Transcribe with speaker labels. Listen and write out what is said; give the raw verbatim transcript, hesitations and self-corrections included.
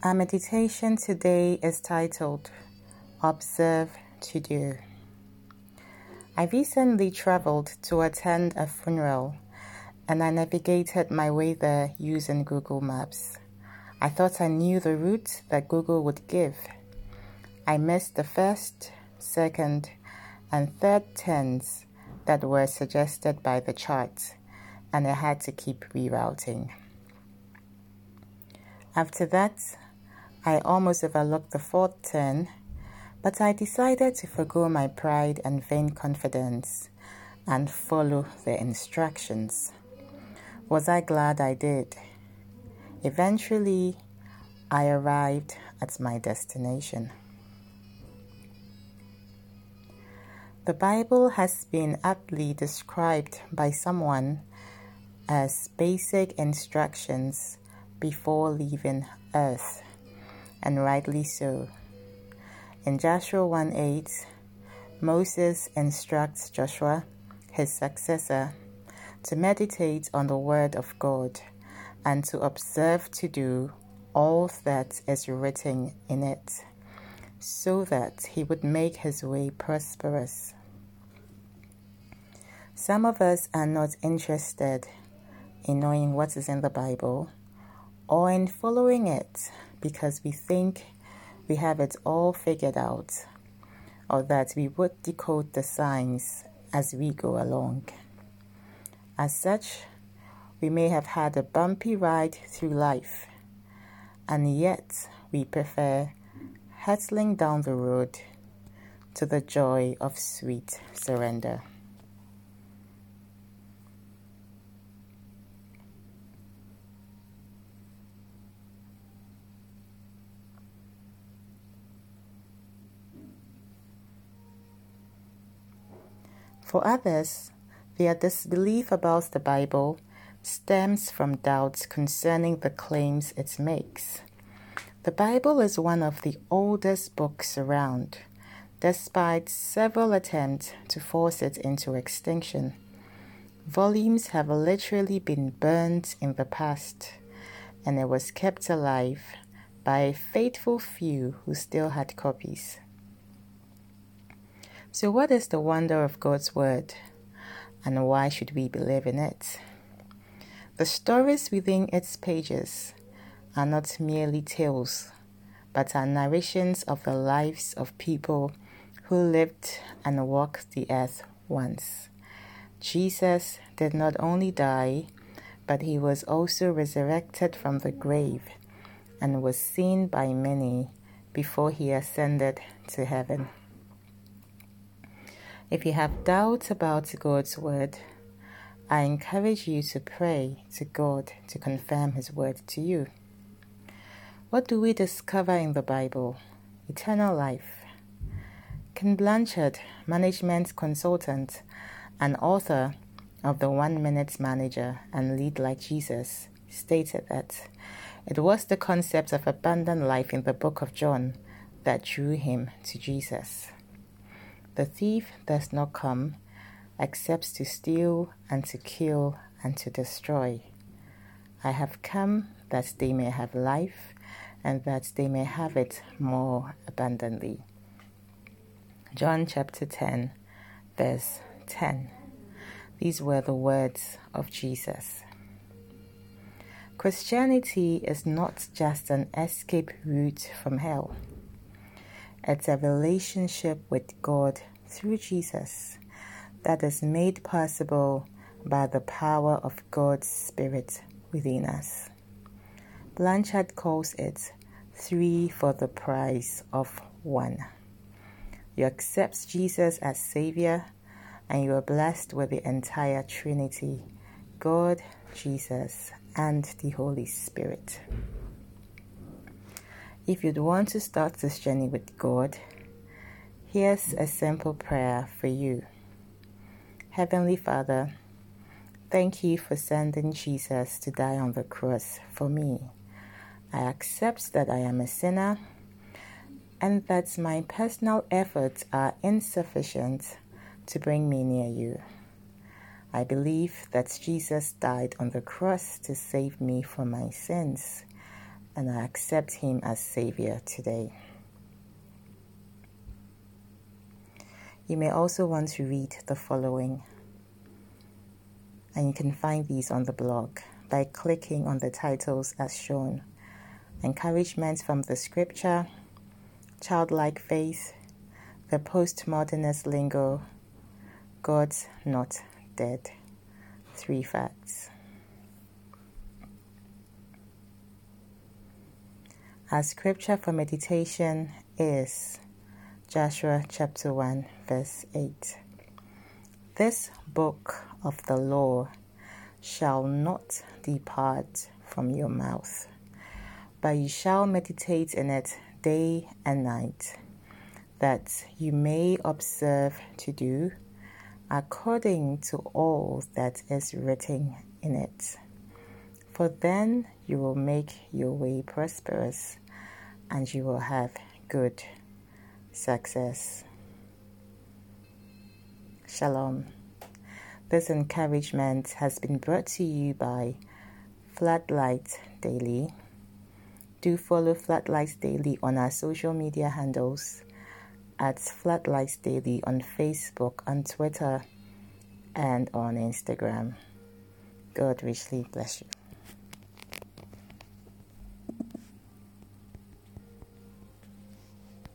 Speaker 1: Our meditation today is titled, Observe to Do. I recently traveled to attend a funeral and I navigated my way there using Google Maps. I thought I knew the route that Google would give. I missed the first, second, and third turns that were suggested by the chart, and I had to keep rerouting. After that, I almost overlooked the fourth turn, but I decided to forgo my pride and vain confidence and follow the instructions. Was I glad I did? Eventually, I arrived at my destination. The Bible has been aptly described by someone as basic instructions before leaving earth, and rightly so. In Joshua one eight, Moses instructs Joshua, his successor, to meditate on the word of God and to observe to do all that is written in it, so that he would make his way prosperous. Some of us are not interested in knowing what is in the Bible or in following it because we think we have it all figured out, or that we would decode the signs as we go along. As such, we may have had a bumpy ride through life, and yet we prefer hurtling down the road to the joy of sweet surrender. For others, their disbelief about the Bible stems from doubts concerning the claims it makes. The Bible is one of the oldest books around, despite several attempts to force it into extinction. Volumes have literally been burned in the past, and it was kept alive by a faithful few who still had copies. So what is the wonder of God's Word, and why should we believe in it? The stories within its pages are not merely tales, but are narrations of the lives of people who lived and walked the earth once. Jesus did not only die, but he was also resurrected from the grave and was seen by many before he ascended to heaven. If you have doubts about God's word, I encourage you to pray to God to confirm his word to you. What do we discover in the Bible? Eternal life. Ken Blanchard, management consultant and author of The One Minute Manager and Lead Like Jesus, stated that it was the concept of abundant life in the book of John that drew him to Jesus. The thief does not come except to steal and to kill and to destroy. I have come that they may have life and that they may have it more abundantly. John chapter ten, verse ten. These were the words of Jesus. Christianity is not just an escape route from hell. It's a relationship with God through Jesus that is made possible by the power of God's Spirit within us. Blanchard calls it three for the price of one. You accept Jesus as Savior, and you are blessed with the entire Trinity, God, Jesus, and the Holy Spirit. If you'd want to start this journey with God, here's a simple prayer for you. Heavenly Father, thank you for sending Jesus to die on the cross for me. I accept that I am a sinner and that my personal efforts are insufficient to bring me near you. I believe that Jesus died on the cross to save me from my sins, and I accept Him as Savior today. You may also want to read the following, and you can find these on the blog by clicking on the titles as shown: Encouragement from the Scripture, Childlike Faith, The Postmodernist Lingo, God's Not Dead. Three facts. Our scripture for meditation is Joshua chapter one, verse eight. This book of the law shall not depart from your mouth, but you shall meditate in it day and night, that you may observe to do according to all that is written in it. For then you will make your way prosperous, and you will have good success. Shalom. This encouragement has been brought to you by Floodlight Daily. Do follow Floodlight Daily on our social media handles at Floodlight Daily on Facebook, on Twitter, and on Instagram. God richly bless you.